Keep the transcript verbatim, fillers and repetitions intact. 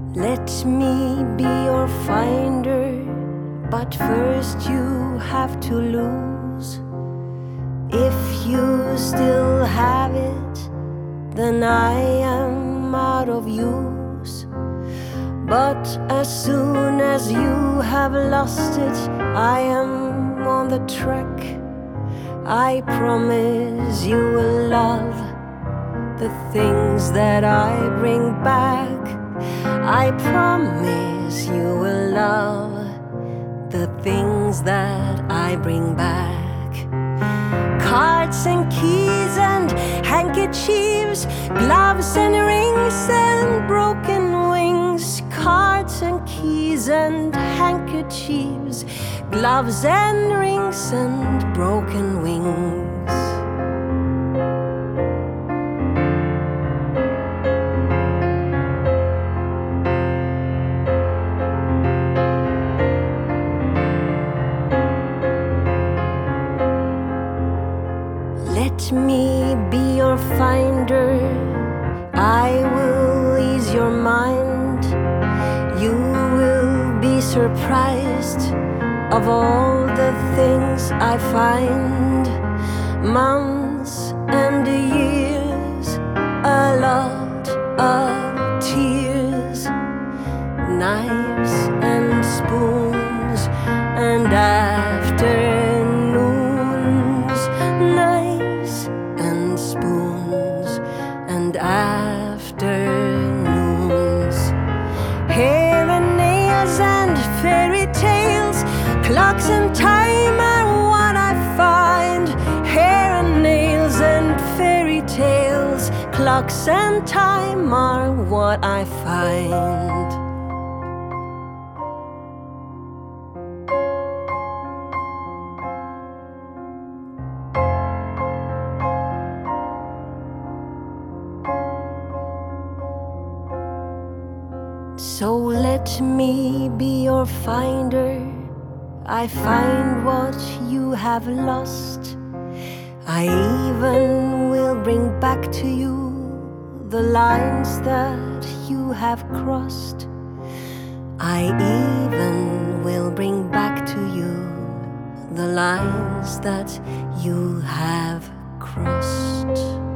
Let me be your finder, but first you have to lose. If you still have it, then I am out of use. But as soon as you have lost it, I am on the track. I promise you will love the things that I bring back. I promise you will love the things that I bring back. Cards and keys and handkerchiefs, gloves and rings and broken wings. Cards and keys and handkerchiefs, gloves and rings and broken wings. Let me be your finder, I will ease your mind. You will be surprised of all the things I find. Months and years, a lot of tears, knives and spoons and afternoons, knives and spoons and afternoons, hair and nails and fairy tales, clocks and time are what I find. Hair and nails and fairy tales, clocks and time are what I find. So let me be your finder, I find what you have lost. I even will bring back to you the lines that you have crossed. I even will bring back to you the lines that you have crossed.